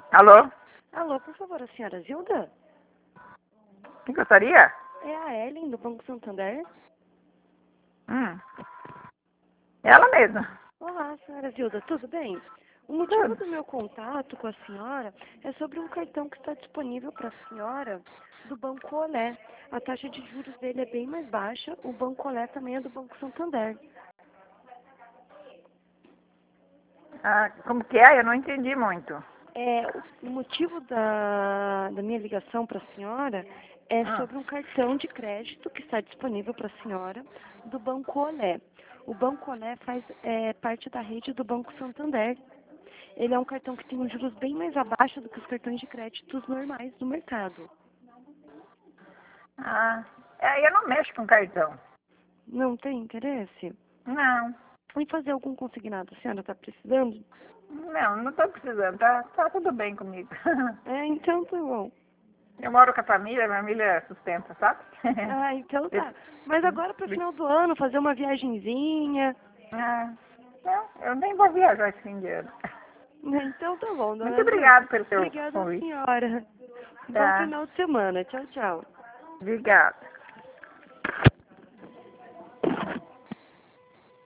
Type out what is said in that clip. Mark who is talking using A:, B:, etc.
A: Alô?
B: Alô, por favor, a senhora Zilda?
A: Quem gostaria?
B: É a Ellen, do Banco Santander.
A: Hum. Ela mesma.
B: Olá, senhora Zilda, tudo bem? O motivo
A: Tudo.
B: do meu contato com a senhora é sobre um cartão que está disponível para a senhora do Banco Olé. A taxa de juros dele é bem mais baixa, o Banco Olé também é do Banco Santander.
A: Ah, como que é? Eu não entendi muito.
B: O motivo da minha ligação para a senhora é
A: Ah.
B: sobre um cartão de crédito que está disponível para a senhora do Banco Olé. O Banco Olé faz parte da rede do Banco Santander. Ele é um cartão que tem um juros bem mais abaixo do que os cartões de créditos normais do mercado.
A: Ah. Eu não mexo com cartão.
B: Não tem interesse
A: Não.
B: em fazer algum consignado? A senhora está precisando?
A: Não estou precisando. Tá tudo bem comigo.
B: Então tá bom.
A: Eu moro com a família sustenta, sabe?
B: Então tá. Mas agora para final do ano, fazer uma viagenzinha.
A: Ah, não, eu nem vou viajar esse fim de ano.
B: Então tá bom,
A: Muito
B: dona Zilda.
A: obrigado pelo seu
B: Obrigada,
A: convite.
B: senhora. Bom
A: Tá.
B: final de semana. Tchau, tchau.
A: Obrigada.